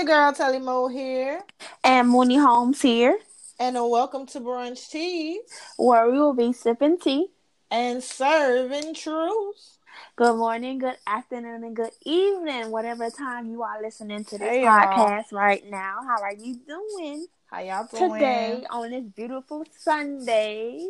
your girl Telly Mo here, And Mooney Holmes here, and welcome to Brunch Teas where we will be sipping tea. and serving truth. Good morning, good afternoon, and good evening, whatever time you are listening to this Hey y'all, podcast right now. How are you doing how y'all doing? today on this beautiful Sunday?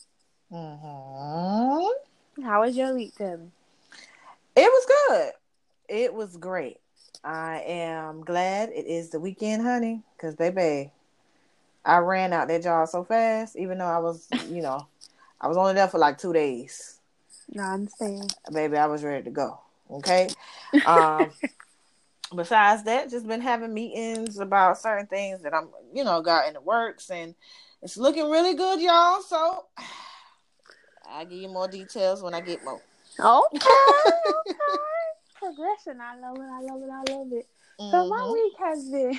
hmm How was your week, Tubby? It was good. It was great. I am glad it is the weekend, honey, because baby, I ran out that job so fast. Even though I was only there for like 2 days. No, I understand. Baby, I was ready to go. Okay. Um, Besides that, just been having meetings about certain things that I'm, got in the works, and it's looking really good, y'all. So I'll give you more details when I get more. Okay. Progression. I love it. I love it. I love it. So my hmm week has been.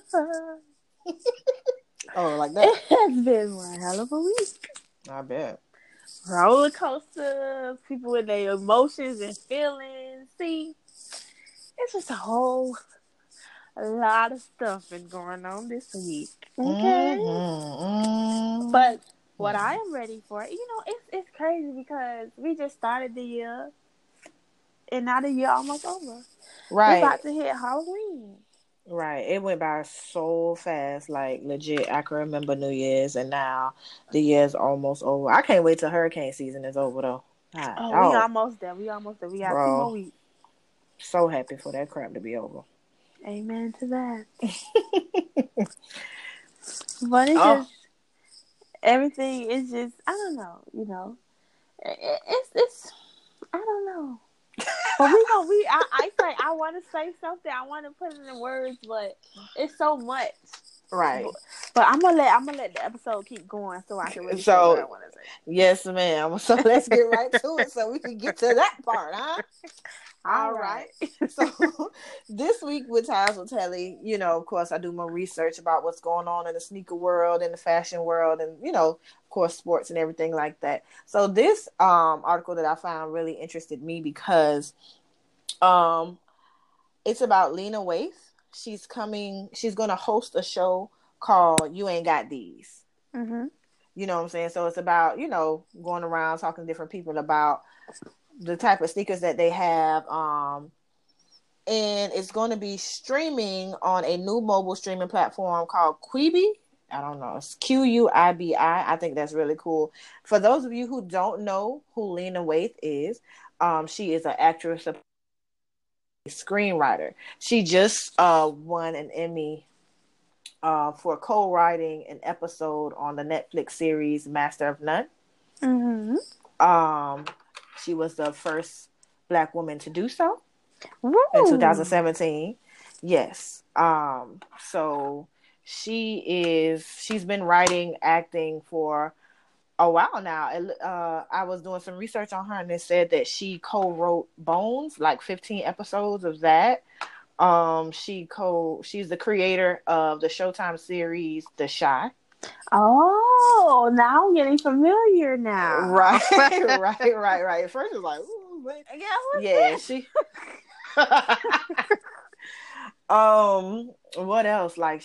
Oh, like that? It has been one hell of a week. I bet. Roller coasters, people with their emotions and feelings. See, it's just a lot of stuff been going on this week. Okay, but what I am ready for, it's crazy because we just started the year, and now the year almost over. We're Right, about to hit Halloween. right. It went by so fast, like legit. I can remember New Year's, and now the year's almost over. I can't wait till hurricane season is over, though. God, Oh, we dog, almost there. We almost there. We got 2 more bro. weeks. So happy for that crap to be over. Amen to that. But it's Oh, just everything is just I don't know. It's I don't know. But I say I want to say something. I want to put it in words, but it's so much. right. But I'm gonna let the episode keep going so I can really say what I So want to say. yes, ma'am. So let's get right to it so we can get to that part, huh? All All right. right. So this week with Ties with Telly, of course, I do my research about what's going on in the sneaker world and the fashion world and, of course, sports and everything like that. So this article that I found really interested me because um it's about Lena Waithe. She's going to host a show called You Ain't Got These. Mhm. You know what I'm saying? So it's about, going around talking to different people about the type of sneakers that they have. And it's going to be streaming on a new mobile streaming platform called Quibi. I don't know. It's Quibi. I think that's really cool. For those of you who don't know who Lena Waithe is, she is an actress, a screenwriter. She just won an Emmy for co-writing an episode on the Netflix series Master of None. Mhm. Um, she was the first Black woman to do so in Woo. 2017. Yes. So she's been writing, acting for a while now. I was doing some research on her, and it said that she co-wrote Bones, like 15 episodes of that. She's the creator of the Showtime series The Chi. Oh, now I'm getting familiar now. Right, right. At first it was like, ooh, but Yeah, what's yeah, this? she what else? Like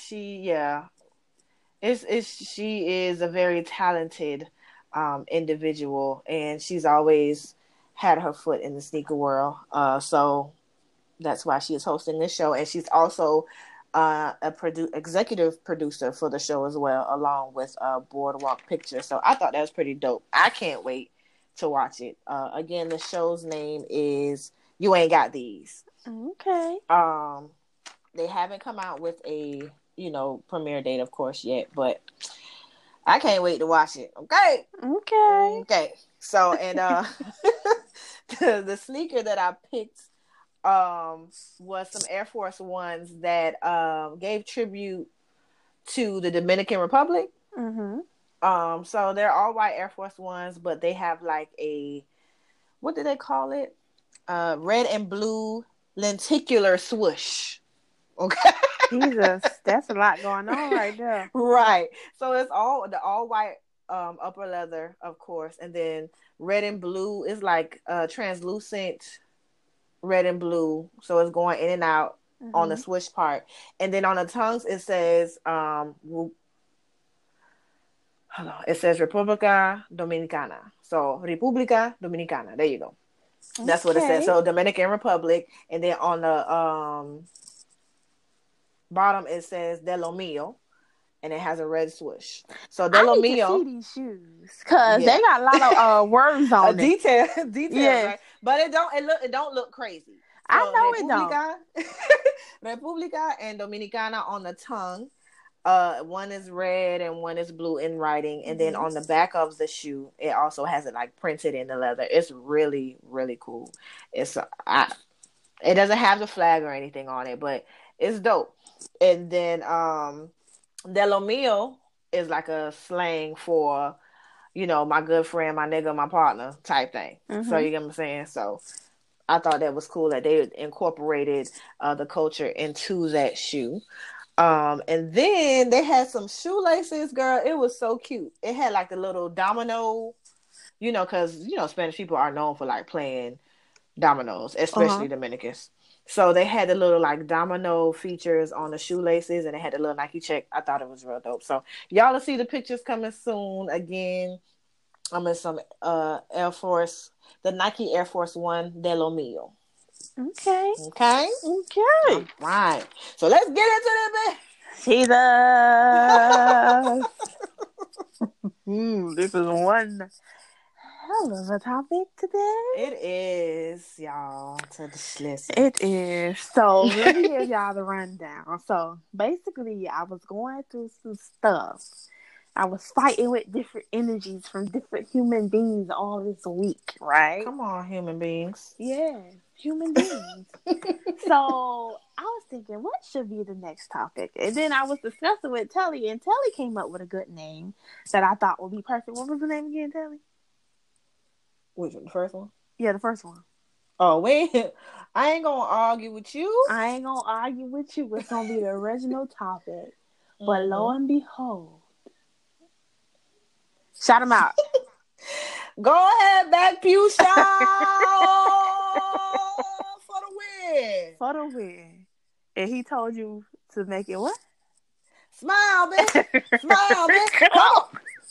she is a very talented individual, and she's always had her foot in the sneaker world. So that's why she is hosting this show, and she's also executive producer for the show as well, along with Boardwalk Pictures. So I thought that was pretty dope. I can't wait to watch it. Again, the show's name is You Ain't Got These. Okay. They haven't come out with a premiere date, of course, yet, but I can't wait to watch it. Okay. Okay. Okay. So, and the sneaker that I picked was some Air Force Ones that gave tribute to the Dominican Republic. Mhm. So they're all white Air Force Ones, but they have like a, what do they call it? Red and blue lenticular swoosh. Okay. Jesus, that's a lot going on right there. Right. So it's all white upper leather, of course, and then red and blue is like translucent red and blue, so it's going in and out on the swoosh part, and then on the tongues it says hold on, it says República Dominicana. So República Dominicana. There you go. That's what it says. So Dominican Republic, and then on the bottom it says De Lo Mio, and it has a red swoosh. So De Lo Mio. I need to see these shoes because they got a lot of words on it. Detail, yes. Right? But it don't look crazy. So I know República, it don't. República and Dominicana on the tongue. One is red and one is blue in writing, and then on the back of the shoe, it also has it like printed in the leather. It's really, really cool. It doesn't have the flag or anything on it, but it's dope. And then De Lo Mio is like a slang for, my good friend, my nigga, my partner type thing. So you get what I'm saying? So I thought that was cool that they incorporated the culture into that shoe. And then they had some shoelaces, girl. It was so cute. It had like the little domino, because, Spanish people are known for like playing dominoes, especially Dominicans. So they had the little like domino features on the shoelaces, and they had the little Nike check. I thought it was real dope. So y'all will see the pictures coming soon. Again, I'm in some Air Force, the Nike Air Force One De Lo Mio. Okay. All right. So let's get into it, Jesus. This is one hell of a topic today. It is, y'all. To listen. It is. So let me give y'all the rundown. So basically, I was going through some stuff. I was fighting with different energies from different human beings all this week, right? Come on, human beings. Yeah, human beings. So I was thinking, what should be the next topic? And then I was discussing with Telly, and Telly came up with a good name that I thought would be perfect. What was the name again, Telly? Which one? The first one? Yeah, the first one. Oh, wait. I ain't going to argue with you. I ain't going to argue with you. It's going to be the original topic. But lo and behold. Shout him out. Go ahead, back pew shout for the win. For the win. And he told you to make it what? Smile, bitch. Smile, bitch. Come on.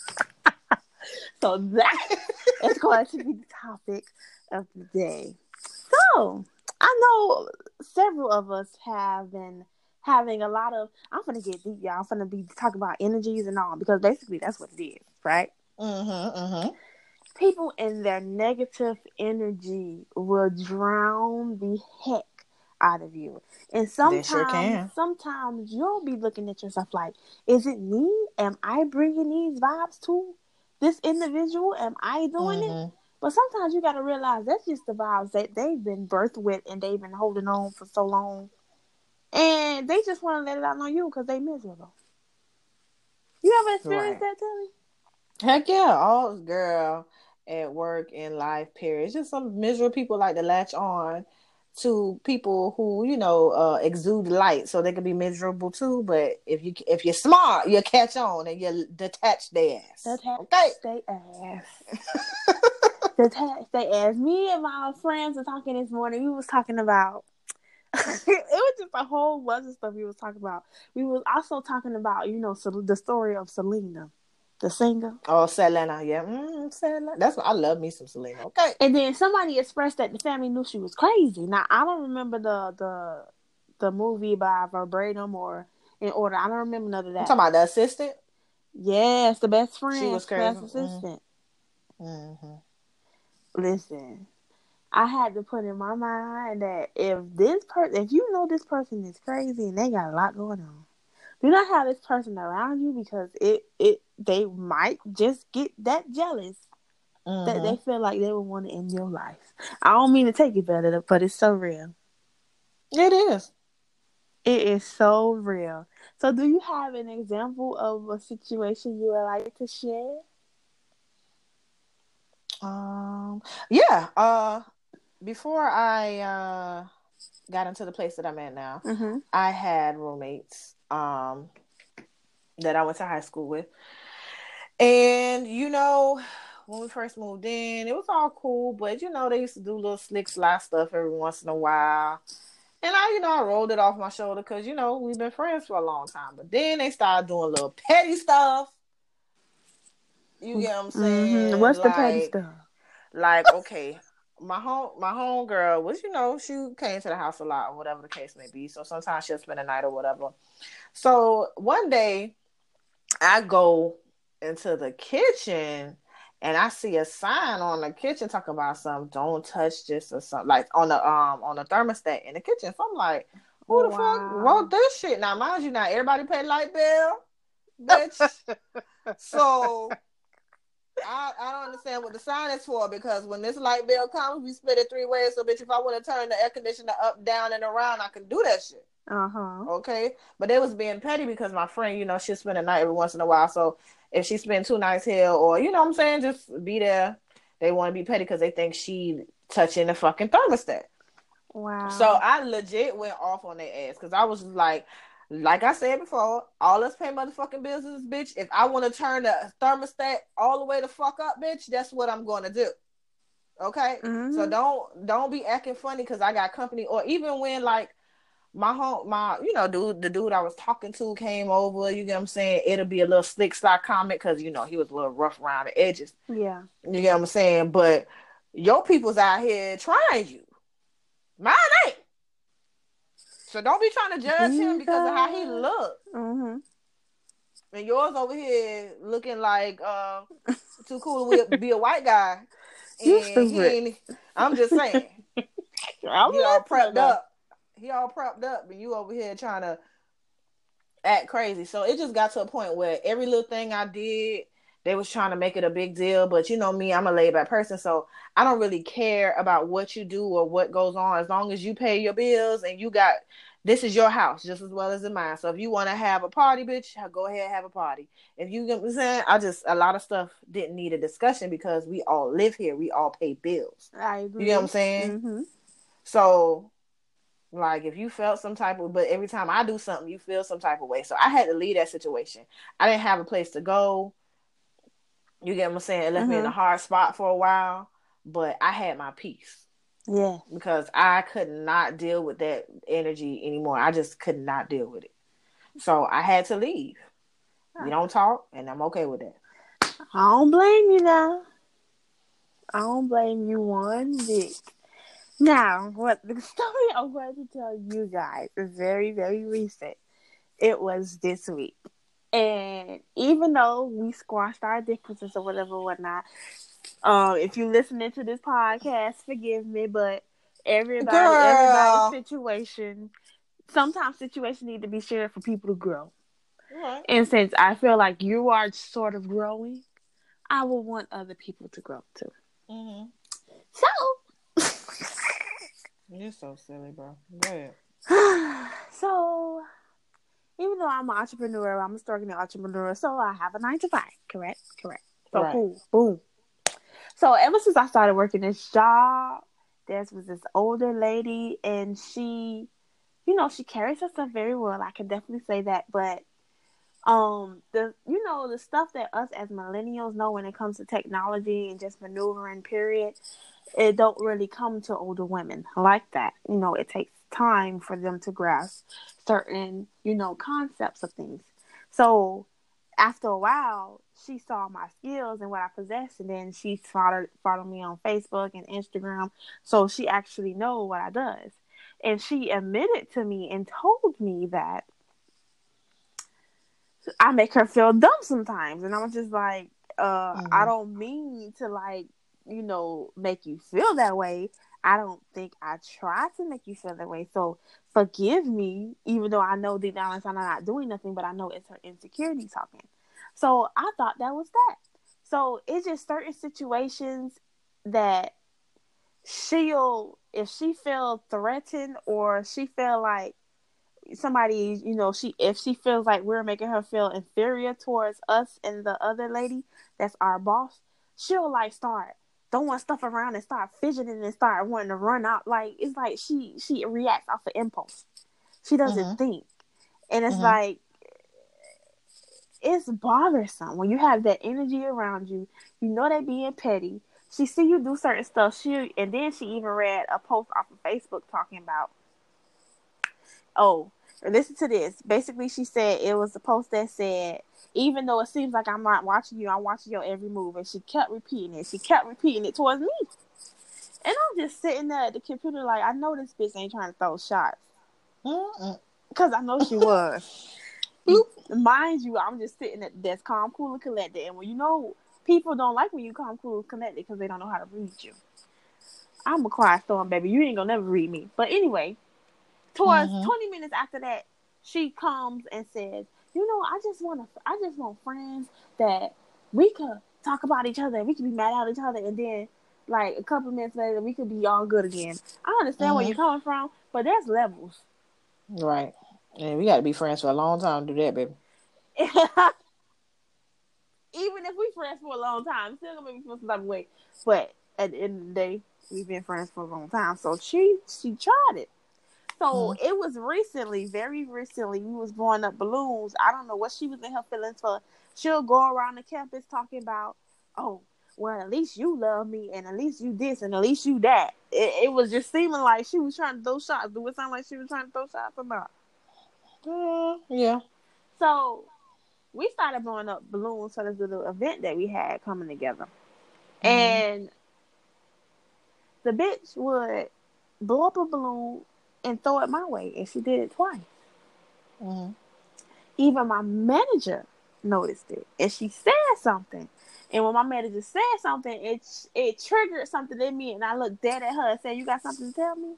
So that is going to be the topic of the day. So, I know several of us have been having a lot of, I'm going to get deep, y'all. I'm going to be talking about energies and all, because basically that's what it is, right? People in their negative energy will drown the heck out of you. And sometimes you'll be looking at yourself like, is it me? Am I bringing these vibes to this individual? Am I doing it? But sometimes you got to realize that's just the vibes that they've been birthed with and they've been holding on for so long. And they just want to let it out on you because they miserable. You ever experienced that, Telly? Heck yeah. All girl at work, in life, period. It's just some miserable people like to latch on to people who, exude light so they can be miserable too. But if you're smart, you'll catch on and you'll detach their ass. Detach their ass. Me and my friends were talking this morning. We was talking about it was just a whole bunch of stuff we was talking about. We was also talking about, the story of Selena, the singer. Oh, Selena, yeah. Selena. That's what I love me some Selena. Okay. And then somebody expressed that the family knew she was crazy. Now I don't remember the movie by verbatim or in order. I don't remember none of that. You talking about the assistant? Yes, the best friend. She was crazy. Assistant. Listen, I had to put in my mind that if you know this person is crazy and they got a lot going on, do not have this person around you because they might just get that jealous that they feel like they would want to end your life. I don't mean to take it better, but it's so real. It is. It is so real. So do you have an example of a situation you would like to share? Yeah. Before I got into the place that I'm at now, I had roommates that I went to high school with. And, when we first moved in, it was all cool. But, they used to do little slick, sly stuff every once in a while. And I rolled it off my shoulder because, we've been friends for a long time. But then they started doing little petty stuff. You get what I'm Mm-hmm. saying? What's the petty stuff? Okay, my home girl was, she came to the house a lot or whatever the case may be. So sometimes she'll spend a night or whatever. So one day I go into the kitchen and I see a sign on the kitchen talking about something, don't touch this or something, like on the thermostat in the kitchen. So I'm like, who the fuck wrote this shit? Now mind you, not everybody pay light bill, bitch. So I don't understand what the sign is for, because when this light bill comes, we split it 3 ways. So bitch, if I want to turn the air conditioner up, down, and around, I can do that shit. Okay, but they was being petty because my friend, she'll spend a night every once in a while. So if she spend 2 nights here, or what I'm saying, just be there. They want to be petty because they think she touching the fucking thermostat. Wow. So I legit went off on their ass because I was like I said before, all us pay motherfucking bills is bitch. If I want to turn the thermostat all the way the fuck up, bitch, that's what I'm going to do. Okay, so don't be acting funny because I got company, or even when like the dude I was talking to came over, you get what I'm saying, it'll be a little slick slide comment because he was a little rough around the edges. Yeah. You get what I'm saying? But your people's out here trying you. Mine ain't. So don't be trying to judge him because of how he look. Mm-hmm. And yours over here looking like too cool to be a white guy. You stupid. I'm just saying. He all prepped though. up. He all prepped up, and you over here trying to act crazy. So it just got to a point where every little thing I did, they was trying to make it a big deal. But you know me, I'm a laid back person, so I don't really care about what you do or what goes on, as long as you pay your bills and this is your house just as well as in mine. So if you want to have a party, bitch, go ahead and have a party. If you get what I'm saying, a lot of stuff didn't need a discussion because we all live here. We all pay bills. I agree. You get what I'm saying? Mm-hmm. So like if you felt some type of, but every time I do something, you feel some type of way. So I had to leave that situation. I didn't have a place to go. You get what I'm saying? It left me in a hard spot for a while, but I had my peace. Yeah. Because I could not deal with that energy anymore. I just could not deal with it. So I had to leave. We don't talk, and I'm okay with that. I don't blame you now. I don't blame you one bit. Now, what the story I'm going to tell you guys is very, very recent. It was this week. And even though we squashed our differences or whatnot, if you listening to this podcast, forgive me, but everybody's situation, sometimes situations need to be shared for people to grow. Right. And since I feel like you are sort of growing, I will want other people to grow too. Mm-hmm. So, you're so silly, bro. Go ahead. So, even though I'm an entrepreneur, I'm a struggling entrepreneur, so I have a 9 to 5. Correct. So right. Cool. Boom. So ever since I started working this job, there was this older lady, and she, she carries herself very well. I can definitely say that. But the stuff that us as millennials know when it comes to technology and just maneuvering, period, it don't really come to older women like that. It takes time for them to grasp certain, concepts of things. So after a while, she saw my skills and what I possess, and then she followed me on Facebook and Instagram. So she actually know what I does. And she admitted to me and told me that I make her feel dumb sometimes. And I was just like, I don't mean to make you feel that way. I don't think I try to make you feel that way. So forgive me, even though I know deep down inside I'm not doing nothing, but I know it's her insecurity talking. So I thought that was that. So it's just certain situations that if she feel threatened or she feel like somebody, if she feels like we're making her feel inferior towards us and the other lady that's our boss, she'll start throwing stuff around and start fidgeting and start wanting to run out. Like, it's like she reacts off of impulse. She doesn't think. And it's like, it's bothersome when you have that energy around you. They being petty. She see you do certain stuff. And then she even read a post off of Facebook talking about Oh, listen to this. Basically, she said it was a post that said, even though it seems like I'm not watching you, I'm watching your every move. And she kept repeating it. She kept repeating it towards me. And I'm just sitting there at the computer like, I know this bitch ain't trying to throw shots. Because I know she was. Mind you, I'm just sitting at the desk, calm, cool, and collected. And when you know, people don't like when you calm, cool, and collected because they don't know how to read you. I'm a quiet storm, baby. You ain't gonna never read me. But anyway, towards 20 minutes after that, she comes and says, you know, I just want friends that we could talk about each other. We could be mad at each other. And then, like, a couple minutes later, we could be all good again. I understand where you're coming from, but there's levels. Right. And we got to be friends for a long time to do that, baby. Even if we friends for a long time, still gonna make me feel some type of way. But at the end of the day, we've been friends for a long time. So she tried it. So it was recently, very recently, we was blowing up balloons. I don't know what she was in her feelings for. She'll go around the campus talking about, oh, well, at least you love me, and at least you this, and at least you that. It was just seeming like she was trying to throw shots. Do it sound like she was trying to throw shots or not? Yeah. So we started blowing up balloons for this little event that we had coming together. And the bitch would blow up a balloon and throw it my way, and she did it twice. Even my manager noticed it, and she said something. And when my manager said something, it triggered something in me, and I looked dead at her and said, "You got something to tell me?"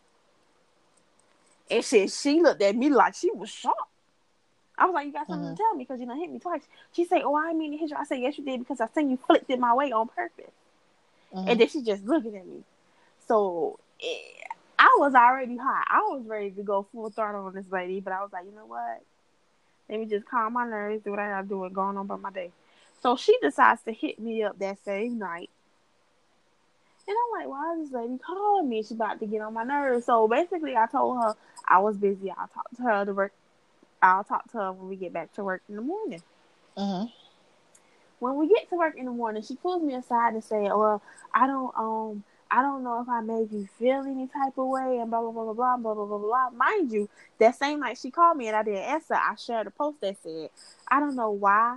And she looked at me like she was shocked. I was like, "You got something to tell me because you done hit me twice." She said, "Oh, I didn't mean to hit you." I said, "Yes, you did because I seen you flicked it my way on purpose." And then she just looking at me. So I was already hot. I was ready to go full throttle on this lady, but I was like, you know what? Let me just calm my nerves, do what I gotta do, and going on by my day. So she decides to hit me up that same night. And I'm like, why is this lady calling me? She's about to get on my nerves. So basically, I told her I was busy. I'll talk to her I'll talk to her when we get back to work in the morning. When we get to work in the morning, she pulls me aside and says, well, I don't know if I made you feel any type of way, and blah, blah, blah, blah, blah, blah, blah, blah, blah. Mind you, that same night she called me and I didn't answer, I shared a post that said, I don't know why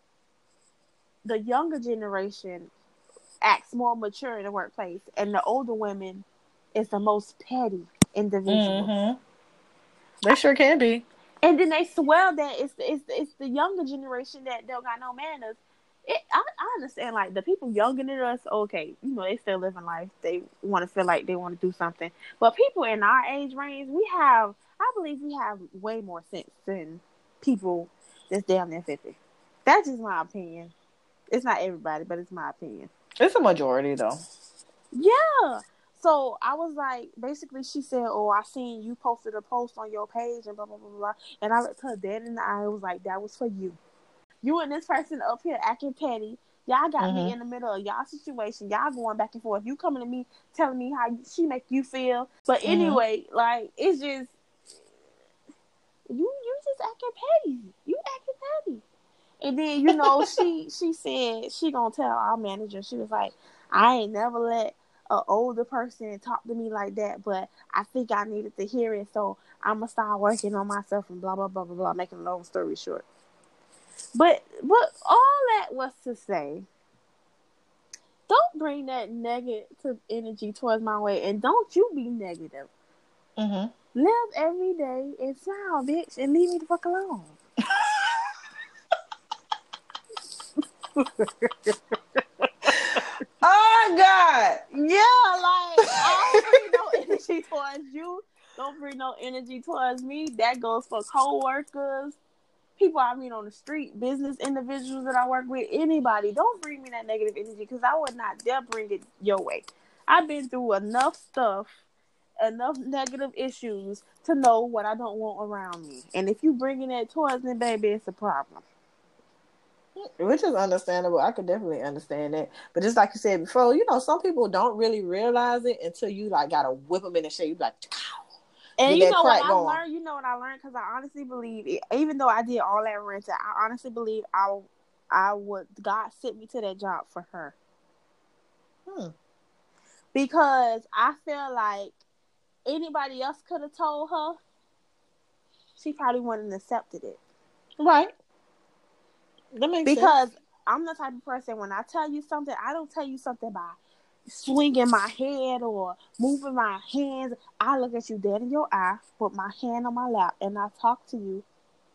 the younger generation acts more mature in the workplace, and the older women is the most petty individuals. They sure can be. And then they swear that it's the younger generation that don't got no manners. I understand, like, the people younger than us, okay, you know, they still living life. They want to feel like they want to do something. But people in our age range, I believe we have way more sense than people that's damn near 50. That's just my opinion. It's not everybody, but it's my opinion. It's a majority, though. Yeah. So I was like, basically, she said, oh, I seen you posted a post on your page and blah, blah, blah, blah. And I looked her dead in the eye. I was like, that was for you. You and this person up here acting petty. Y'all got me in the middle of y'all situation. Y'all going back and forth. You coming to me telling me how she make you feel. But anyway, like, it's just, you just acting petty. You acting petty. And then, you know, she said she gonna tell our manager. She was like, I ain't never let an older person talk to me like that, but I think I needed to hear it, so I'm gonna start working on myself and blah blah blah blah blah. Making a long story short, but all that was to say, don't bring that negative energy towards my way, and don't you be negative. Live every day and smile, bitch, and leave me the fuck alone. Oh God! Yeah, like, I don't bring no energy towards you. Don't bring no energy towards me. That goes for co-workers, people I meet on the street, business individuals that I work with, anybody. Don't bring me that negative energy because I would not dare bring it your way. I've been through enough stuff, enough negative issues to know what I don't want around me. And if you bringing that towards me, baby, it's a problem. Which is understandable. I could definitely understand that. But just like you said before, you know, some people don't really realize it until you, like, gotta whip them in the shade. You be like, ow. And you know what I learned? Because I honestly believe, even though I did all that renting, I honestly believe God sent me to that job for her. Because I feel like anybody else could have told her, she probably wouldn't have accepted it. Right. That makes Because sense. I'm the type of person, when I tell you something, I don't tell you something by swinging my head or moving my hands. I look at you dead in your eye, put my hand on my lap, and I talk to you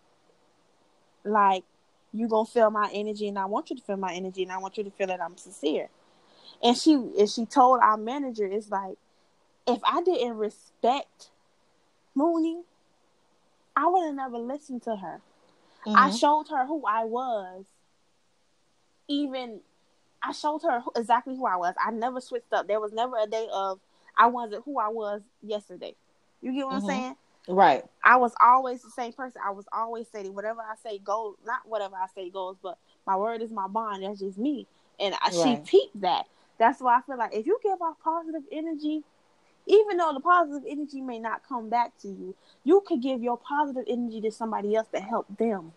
like you gonna feel my energy, and I want you to feel my energy, and I want you to feel that I'm sincere. And she told our manager, it's like, if I didn't respect Mooney, I would have never listened to her. I showed her who I was. Even I showed her exactly who I was. I never switched up. There was never a day of I wasn't who I was yesterday. You get what I'm saying? Right. I was always the same person. I was always saying whatever I say goes. Not whatever I say goes, but my word is my bond. That's just me. And she peeped that. That's why I feel like if you give off positive energy, even though the positive energy may not come back to you, you could give your positive energy to somebody else to help them.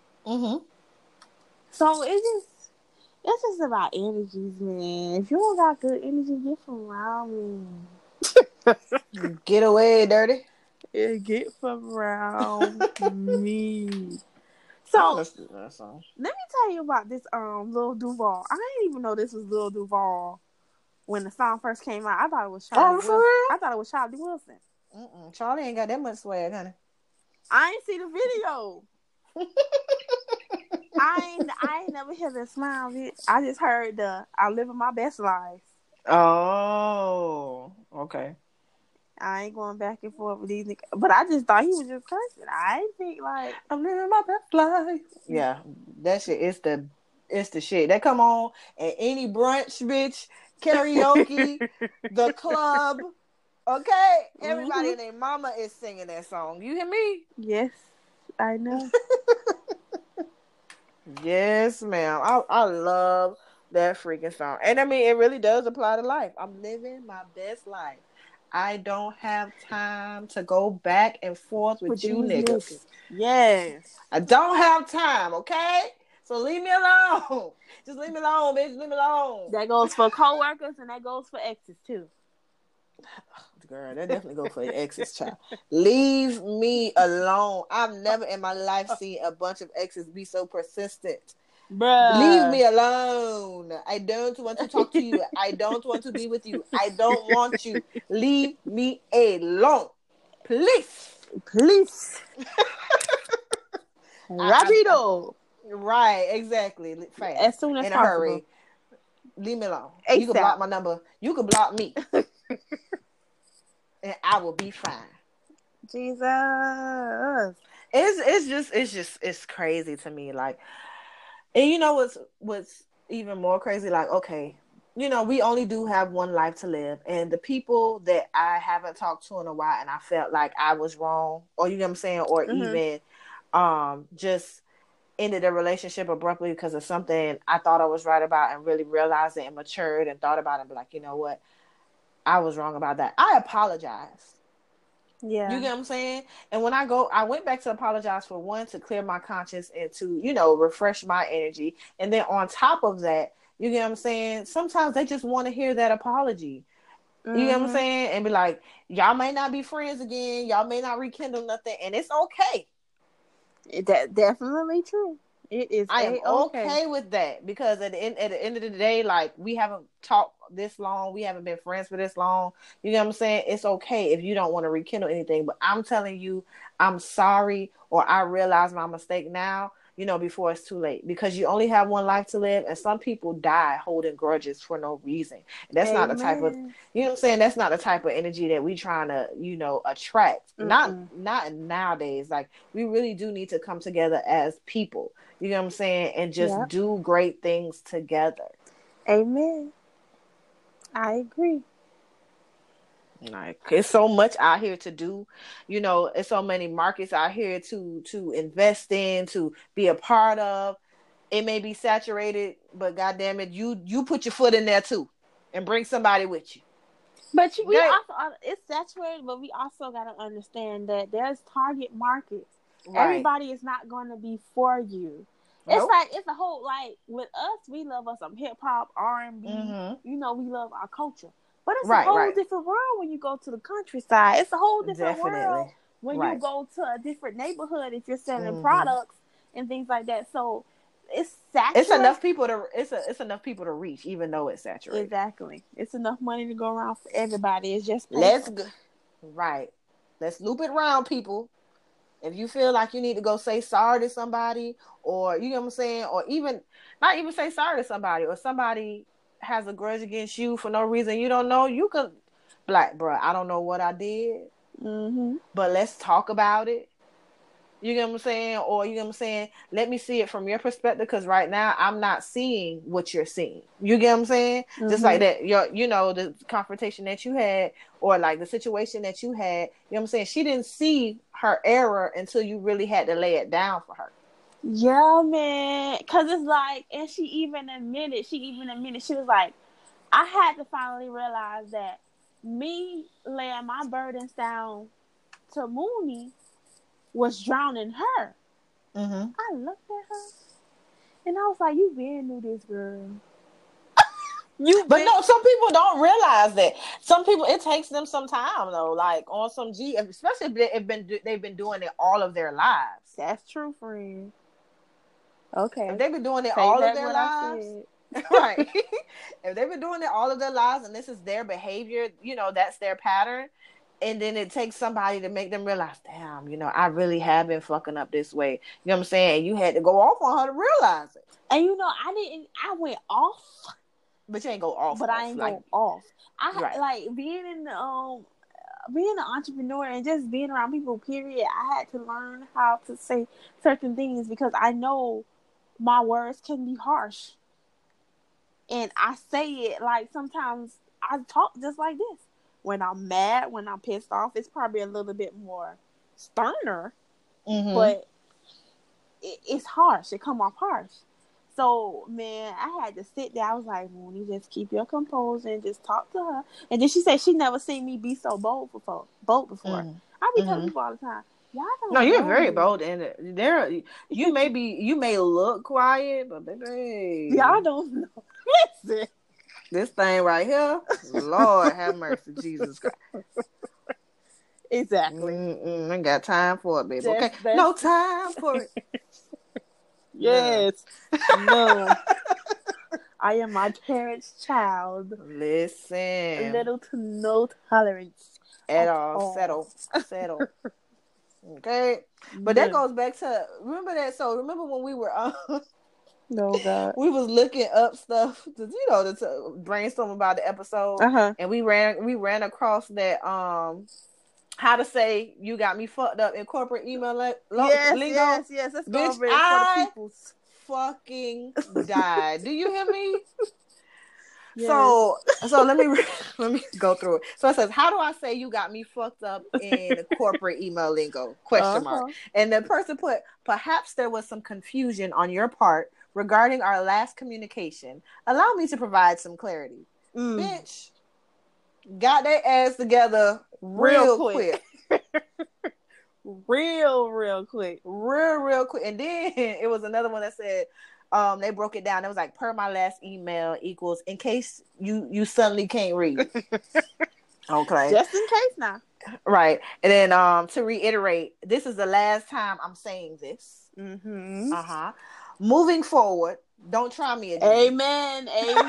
So it's just about energies, man. If you don't got good energy, get from around me. Get away, dirty. Yeah, get from around me. I So understood that song. let me tell you about this Lil Duval. I didn't even know this was Lil Duval when the song first came out. I thought it was Charlie For Wilson. real? I thought it was Charlie Wilson. Charlie ain't got that much swag, honey. I ain't see the video. I ain't never heard the smile of it. I just heard the "I'm living my best life." Oh, okay. I ain't going back and forth with these niggas, but I just thought he was just cursing. I ain't think like I'm living my best life. Yeah, that shit is the shit. That come on at any brunch, bitch, karaoke, the club. Okay, everybody and their mama is singing that song. You hear me? Yes, I know. Yes, ma'am. I love that freaking song, and I mean it really does apply to life. I'm living my best life. I don't have time to go back and forth with you niggas. Yes. I don't have time, okay? So leave me alone. Just leave me alone, bitch. Leave me alone. That goes for coworkers and that goes for exes too. Girl, that definitely goes for your exes, child. Leave me alone. I've never in my life seen a bunch of exes be so persistent. Bruh. Leave me alone. I don't want to talk to you. I don't want to be with you. I don't want you. Leave me alone. Please. Please. Rapido. Right, exactly. Fast. As soon as in possible. a hurry. Leave me alone. ASAP. You can block my number. You can block me. And I will be fine. Jesus. It's crazy to me. Like, and you know what's even more crazy? Like, okay, you know, we only do have one life to live. And the people that I haven't talked to in a while and I felt like I was wrong, or you know what I'm saying, or even just ended a relationship abruptly because of something I thought I was right about and really realized it and matured and thought about it and be like, you know what? I was wrong about that. I apologize. Yeah. You get what I'm saying? And when I went back to apologize for one, to clear my conscience and to, you know, refresh my energy. And then on top of that, you get what I'm saying? Sometimes they just want to hear that apology. You get what I'm saying? And be like, y'all may not be friends again. Y'all may not rekindle nothing. And it's okay. That's definitely true. It is. I am okay with that because at the end of the day, like, we haven't talked this long, we haven't been friends for this long. You know what I'm saying? It's okay if you don't want to rekindle anything, but I'm telling you, I'm sorry, or I realize my mistake now. You know, before it's too late, because you only have one life to live, and some people die holding grudges for no reason. And that's not the type of, you know what I'm saying? That's not the type of energy that we trying to, you know, attract. Not nowadays. Like, we really do need to come together as people. You know what I'm saying? And just do great things together. Amen. I agree. Like, it's so much out here to do, you know, it's so many markets out here to invest in, to be a part of. It may be saturated, but goddamn it, you put your foot in there too, and bring somebody with you. But we also, it's saturated, but we also got to understand that there's target markets. Right. Everybody is not going to be for you. It's like, it's a whole, like, with us, we love us some hip hop, R&B. You know, we love our culture. But it's a whole different world when you go to the countryside. It's a whole different world when you Right. go to a different neighborhood if you're selling Mm-hmm. products and things like that. So it's It's saturated. enough people to it's enough people to reach, even though it's saturated. Exactly. It's enough money to go around for everybody. It's just paper. Let's go. Right. Let's loop it around, people. If you feel like you need to go say sorry to somebody, or you know what I'm saying, or even not even say sorry to somebody, or somebody has a grudge against you for no reason you don't know, you could be like, bro, I don't know what I did, but let's talk about it. You get what I'm saying? Or you get what I'm saying? Let me see it from your perspective, because right now I'm not seeing what you're seeing. You get what I'm saying? Just like that, the confrontation that you had, or like the situation that you had, you know what I'm saying? She didn't see her error until you really had to lay it down for her. Yeah, man. Because it's like, and she even admitted, she was like, I had to finally realize that me laying my burdens down to Mooney was drowning her. Mm-hmm. I looked at her and I was like, you been knew this girl. But no, some people don't realize that. Some people, it takes them some time though, like on some G, especially if they've been doing it all of their lives. That's true, friend. Okay. If they've been doing it all of their lives, right? If they've been doing it all of their lives and this is their behavior, that's their pattern. And then it takes somebody to make them realize, damn, I really have been fucking up this way. You know what I'm saying? You had to go off on her to realize it. And I went off. But you ain't go off. But I ain't go off. Right. Like being in being an entrepreneur and just being around people, period, I had to learn how to say certain things because I know my words can be harsh. And I say it like sometimes I talk just like this. When I'm mad, when I'm pissed off, it's probably a little bit more sterner. Mm-hmm. But it's harsh. It come off harsh. So, man, I had to sit there. I was like, Mooney, just keep your composure and just talk to her. And then she said she never seen me be so bold before. Mm-hmm. I be telling people all the time, y'all don't know. No, you're very bold. And you may look quiet, but baby, y'all don't know. Listen. This thing right here, Lord have mercy, Jesus Christ. Exactly. I ain't got time for it, baby. Okay, no time for it. Yes. No. I am my parents' child. Listen. Little to no tolerance. At all. Settle. Okay. But that goes back to, remember when we were no God. We was looking up stuff to brainstorm about the episode. And we ran across that how to say you got me fucked up in corporate email lingo. Yes. Let's go over it for the peoples. Fucking died. Do you hear me? Yes. So let me go through it. So it says, how do I say you got me fucked up in corporate email lingo? ? And the person put, perhaps there was some confusion on your part regarding our last communication. Allow me to provide some clarity. Bitch, got their ass together real quick. real quick. Real quick. And then it was another one that said, they broke it down. It was like, per my last email equals in case you suddenly can't read. Okay. Just in case now. Right. And then to reiterate, this is the last time I'm saying this. Mm-hmm. Moving forward, don't try me again. Amen.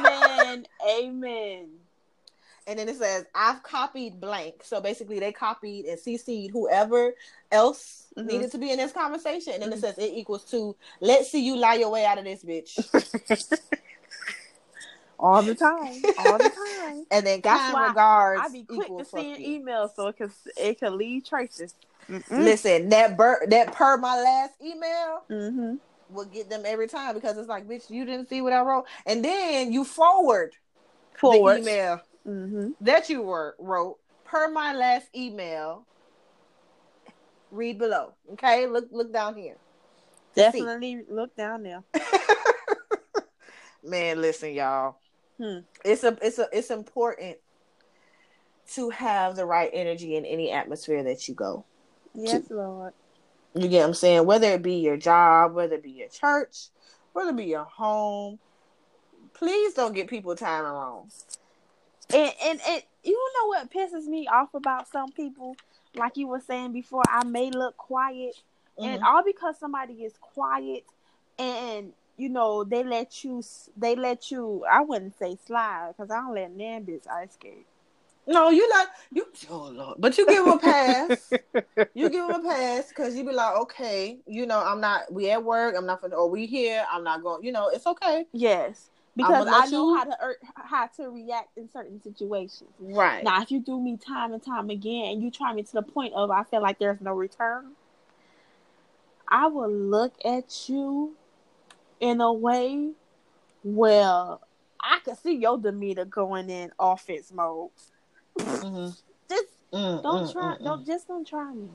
Amen. And then it says, I've copied blank. So basically they copied and CC'd whoever else needed to be in this conversation. And then it says it equals to, let's see you lie your way out of this bitch. All the time. And then kind regards I be quick to send emails so it can leave traces. Listen, that per my last email will get them every time, because it's like, bitch, you didn't see what I wrote. And then you forward. the email that you wrote per my last email. Read below. Okay, look down here. Definitely look down there. Man, listen, y'all. It's important to have the right energy in any atmosphere that you go. Yes, Lord. You get what I'm saying? Whether it be your job, whether it be your church, whether it be your home, please don't get people timing wrong. And you know what pisses me off about some people? like you were saying before, I may look quiet, and Mm-hmm. all because somebody is quiet, and you know they let you. I wouldn't say slide because I don't let nan bitch ice skate. No, you not you. Oh Lord, but you give them a pass. You give them a pass because you be like, okay, you know, I'm not. We at work. I'm not for. Or we here. I'm not going. You know, it's okay. Yes, I'm because gonna I let know you. how to react in certain situations. Right. Now, if you do me time and time again, and you try me to the point of I feel like there's no return, I will look at you in a way where I can see your demeanor going in offense mode. Mm-hmm. Just don't try. Don't try me.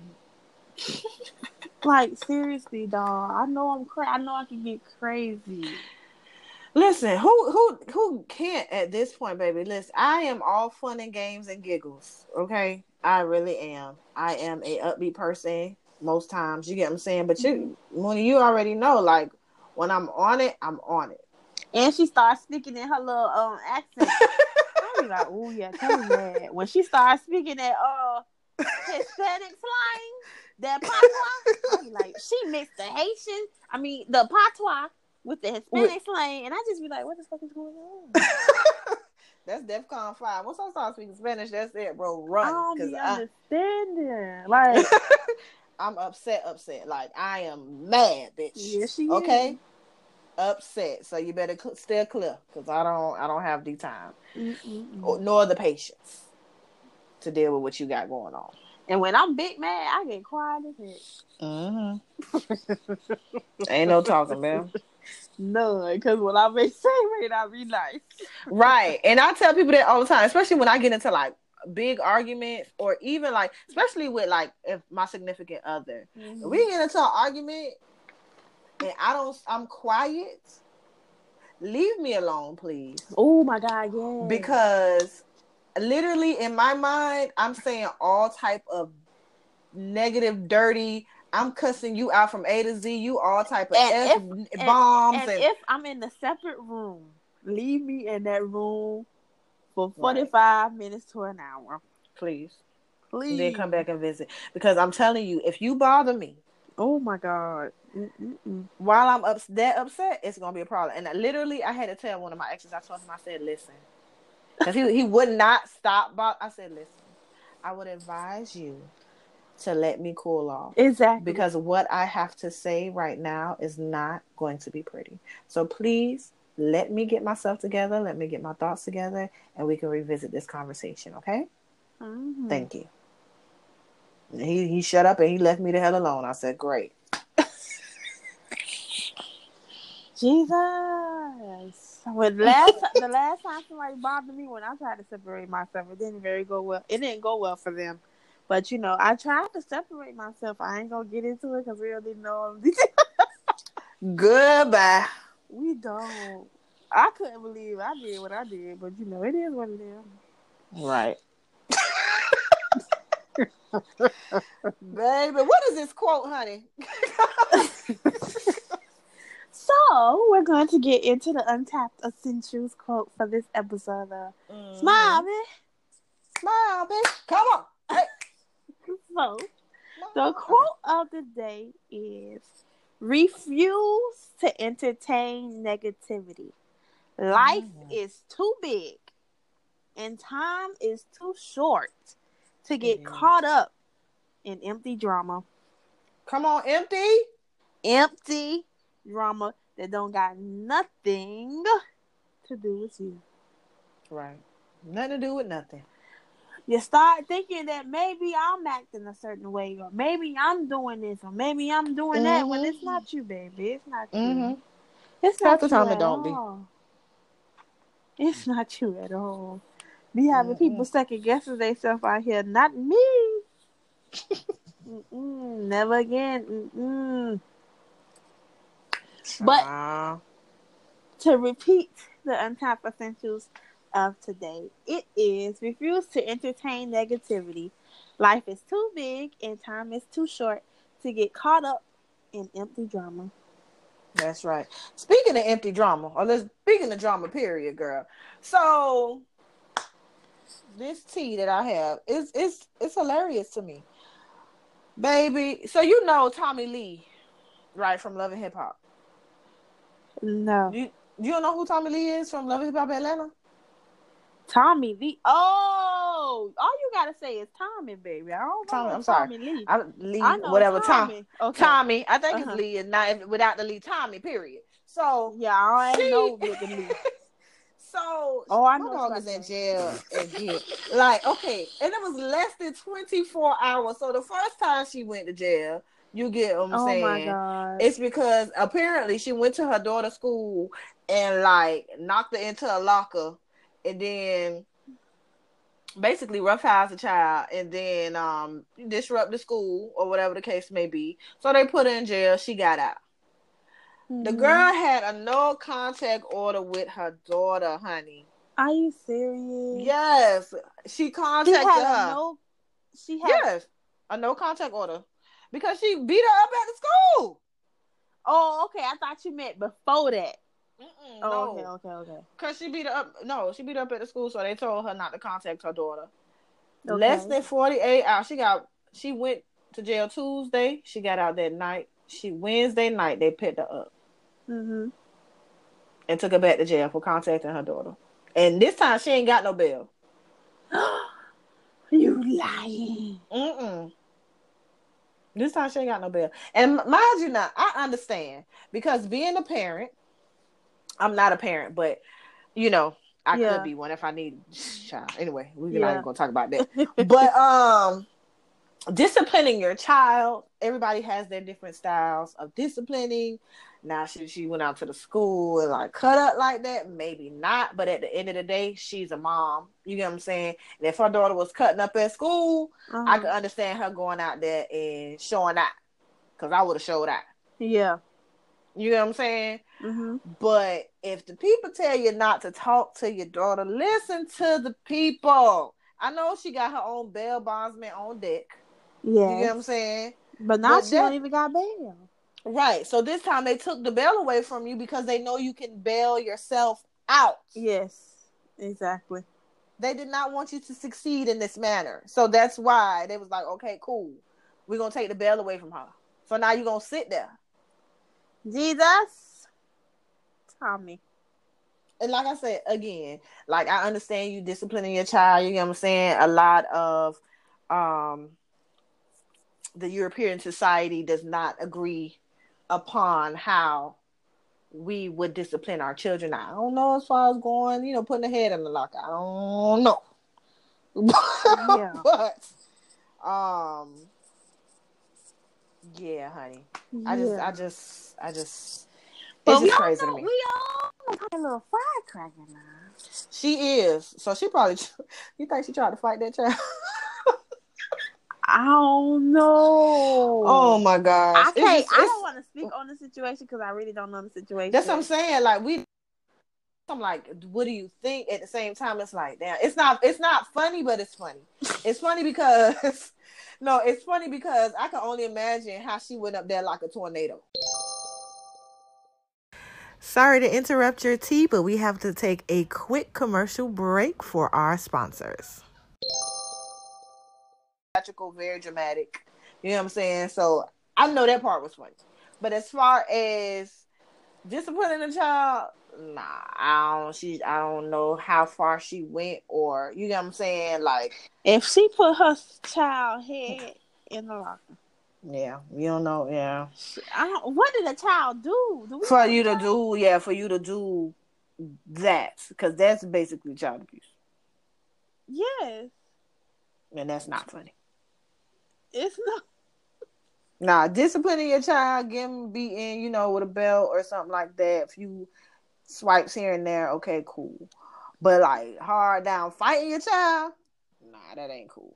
Like seriously, dog. I know I'm crazy. I know I can get crazy. Listen, who can't at this point, baby? Listen, I am all fun and games and giggles. Okay, I really am. I am a upbeat person most times. You get what I'm saying? But when you already know, like when I'm on it, I'm on it. And she starts speaking in her little accent. I be like, oh yeah, Kelly mad. When she starts speaking that Hispanic slang, that patois, I be like, she mixed the patois with the Hispanic slang, and I just be like, what the fuck is going on? That's DEFCON 5. Once I start speaking Spanish, that's it, bro. Run. I don't be understanding. Like, I'm upset. Like, I am mad, bitch. Yeah, she okay? is. Upset. So you better stay clear, because I don't have the time. Mm-mm-mm. Nor the patience to deal with what you got going on. And when I'm big mad, I get quiet as hell. Ain't no talking, man. None, because when I make say I be nice. Right. And I tell people that all the time, especially when I get into like big arguments, or even like, especially with like if my significant other, if we get into an argument and I'm quiet, leave me alone, please. Oh my God, yeah. Because literally in my mind, I'm saying all type of negative, dirty. I'm cussing you out from A to Z. You all type of bombs. And if I'm in the separate room, leave me in that room for 45 minutes to an hour. Please. And then come back and visit. Because I'm telling you, if you bother me, oh my God, while I'm that upset, it's gonna be a problem. And literally, I had to tell one of my exes. I told him, I said, listen, because he would not stop. I said, listen, I would advise you to let me cool off. Exactly. Because what I have to say right now is not going to be pretty. So please let me get myself together. Let me get my thoughts together, and we can revisit this conversation. Okay? Mm-hmm. Thank you. And he shut up and he left me the hell alone. I said, great. Jesus. When the last time somebody bothered me, when I tried to separate myself, it didn't go well. It didn't go well for them. But, you know, I tried to separate myself. I ain't going to get into it because we already know. Goodbye. We don't. I couldn't believe I did what I did. But, you know, it is what it is. Right. Baby, what is this quote, honey? So, we're going to get into the Untapped Essentials quote for this episode of Smile, bitch. Smile, bitch. Come on. Hey. So, the quote of the day is, refuse to entertain negativity. Life is too big and time is too short to get caught up in empty drama. Come on, empty drama that don't got nothing to do with you. Right. Nothing to do with nothing. You start thinking that maybe I'm acting a certain way, or maybe I'm doing this, or maybe I'm doing that, when it's not you, baby. It's not you. It's not you at all. It's not you at all. Be having people second guessing themselves out here. Not me. Never again. But to repeat the Untapped Essentials of today, it is refuse to entertain negativity. Life is too big and time is too short to get caught up in empty drama. That's right. Speaking of empty drama, speaking of drama, period, girl. So this tea that I have is hilarious to me. Baby, so you know Tommy Lee, right, from Love and Hip Hop. No. You don't know who Tommy Lee is from Love and Hip Hop Atlanta? Tommy Lee. Oh, all you gotta say is Tommy, baby. I don't know Tommy, I'm Tommy sorry. Lee. Lee, I know whatever. Tommy. Okay. Tommy, I think it's Lee, and not without the Lee. Tommy, period. So yeah, I ain't know with the Lee. So I my know dog is in jail again. Like, okay, and it was less than 24 hours. So the first time she went to jail, you get what I'm saying? Oh my God. It's because apparently she went to her daughter's school and like knocked her into a locker and then basically roughhouse the child and then disrupt the school or whatever the case may be. So they put her in jail. She got out. Mm-hmm. The girl had a no contact order with her daughter, honey. Are you serious? Yes. She contacted her. Yes, a no contact order. Because she beat her up at the school. Oh, okay. I thought you meant before that. No. Okay. Because she beat her up. No, she beat her up at the school, so they told her not to contact her daughter. Okay. Less than 48 hours. She went to jail Tuesday. She got out that night. Wednesday night, they picked her up. Mm-hmm. And took her back to jail for contacting her daughter. And this time, she ain't got no bail. You lying. This time, she ain't got no bail. And mind you now, I understand. Because being a parent, I'm not a parent, but, you know, I could be one if I need child. Anyway, we're not even going to talk about that. But, disciplining your child, everybody has their different styles of disciplining. Now, she went out to the school and like cut up like that? Maybe not. But at the end of the day, she's a mom. You get what I'm saying? And if her daughter was cutting up at school, I could understand her going out there and showing out. Because I would have showed out. Yeah. You know what I'm saying? Mm-hmm. But if the people tell you not to talk to your daughter, listen to the people. I know she got her own bail bondsman on deck. Yeah. You get what I'm saying? But now she don't even got bail. Right. So this time they took the bail away from you because they know you can bail yourself out. Yes. Exactly. They did not want you to succeed in this manner. So that's why they was like, okay, cool. We're going to take the bail away from her. So now you're going to sit there. Jesus. Tommy. And like I said, again, like I understand you disciplining your child. You know what I'm saying? A lot of the European society does not agree upon how we would discipline our children. I don't know as far as going, putting a head in the locker. I don't know. Yeah. But yeah, honey. Yeah. I just but it's just crazy to me. We all know a little firecracker now. She is. So she probably, you think she tried to fight that child? I don't know. Oh my gosh. I don't want to speak on the situation because I really don't know the situation. That's what I'm saying. Like I'm like, what do you think? At the same time, it's like, damn, it's not funny, but it's funny. It's funny because it's funny because I can only imagine how she went up there like a tornado. Sorry to interrupt your tea, but we have to take a quick commercial break for our sponsors. Very dramatic. You know what I'm saying? So I know that part was funny. But as far as disciplining a child, nah, I don't know how far she went, or you know what I'm saying? Like, if she put her child head in the locker. Yeah, you don't know. Yeah, what did a child do? For you to do that, because that's basically child abuse. Yes, and that's not funny. It's not. Nah, disciplining your child, get him beaten, with a belt or something like that. A few swipes here and there, okay, cool. But like hard down fighting your child, nah, that ain't cool.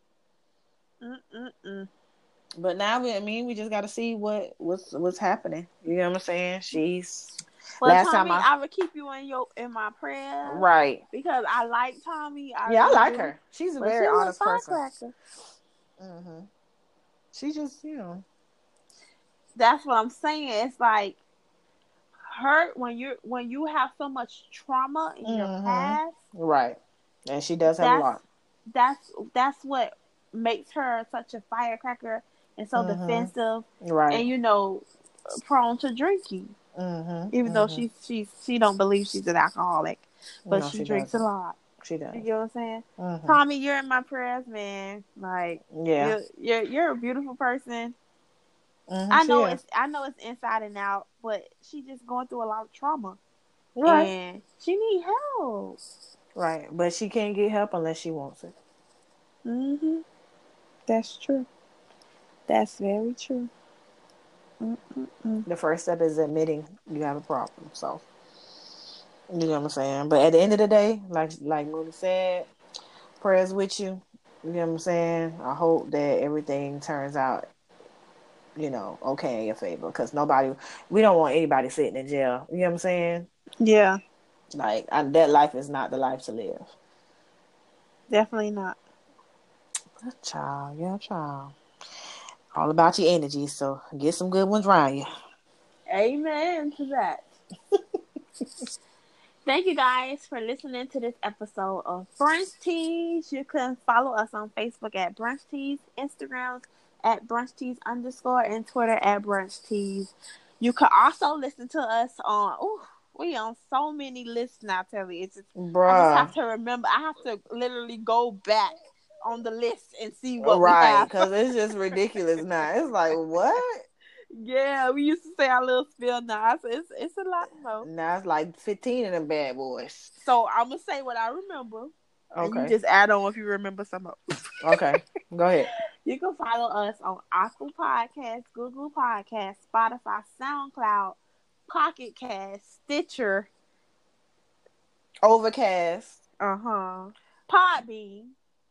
But now we just got to see what's happening. You know what I'm saying? Last Tommy, time I would keep you in my prayers, right? Because I like Tommy. I like her. She's a very honest person. Mm-hmm. She just, That's what I'm saying. It's like hurt when you have so much trauma in your past, right? And she does have a lot. That's what makes her such a firecracker and so defensive, right, and prone to drinking. Even though she don't believe she's an alcoholic, but No, she she drinks a doesn't. lot. She You does. get what I'm saying? Tommy, you're in my prayers, man. Like, Yeah. you're a beautiful person. She is. I know it's inside and out, but she's just going through a lot of trauma, Right. and she need help. Right, but she can't get help unless she wants it. That's true. That's very true. The first step is admitting you have a problem. So, you know what I'm saying? But at the end of the day, like Mooney said, prayers with you. You know what I'm saying? I hope that everything turns out, okay in your favor. Because we don't want anybody sitting in jail. You know what I'm saying? Yeah, That life is not the life to live. definitely not. Child. All about your energy, so get some good ones around you. Amen to that. Thank you guys for listening to this episode of Brunch Teas. You can follow us on Facebook at Brunch Teas, Instagram at Brunch Teas _ and Twitter at Brunch Teas. You can also listen to us on, we on so many lists now, Telly. I just have to remember, I have to literally go back on the list and see what we Right, have. because it's just ridiculous now. It's like, what? Yeah, we used to say our little spiel now. It's a lot more. Now it's like 15 of them bad boys. So I'm going to say what I remember. Okay. And you just add on if you remember some of them. Okay. Go ahead. You can follow us on Apple Podcasts, Google Podcasts, Spotify, SoundCloud, Pocket Cast, Stitcher, Overcast. Podbean.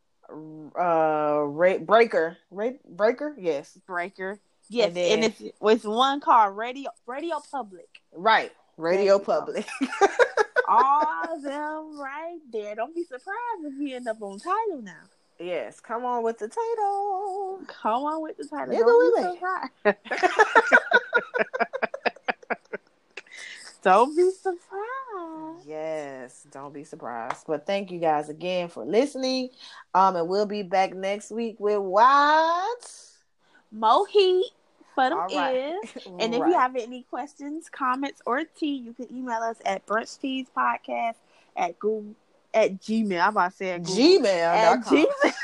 Breaker. Breaker? Yes. Breaker. Yes, and it's one called Radio Public. Right. Radio Public. All of them right there. Don't be surprised if we end up on Tidal now. Yes, come on with the title. Come on with the title. Don't be surprised. Don't be surprised. Yes, don't be surprised. But thank you guys again for listening. And we'll be back next week with what? More heat for them right. ears. And if you have any questions, comments, or tea, you can email us at brunchteaspodcast at Gmail. I'm about to say at Google. Gmail.com.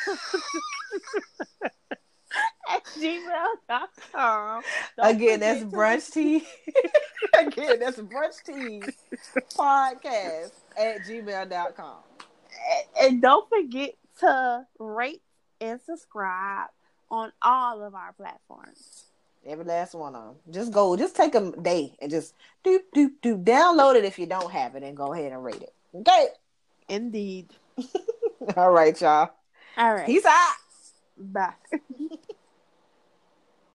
At gmail.com. Again, that's Brunch Tea. Again, that's Brunch Tea Podcast at gmail.com. And don't forget to rate and subscribe on all of our platforms. Every last one of them. Just take a day and just download it if you don't have it and go ahead and rate it. Okay? Indeed. All right, y'all. All right. Peace out. Bye.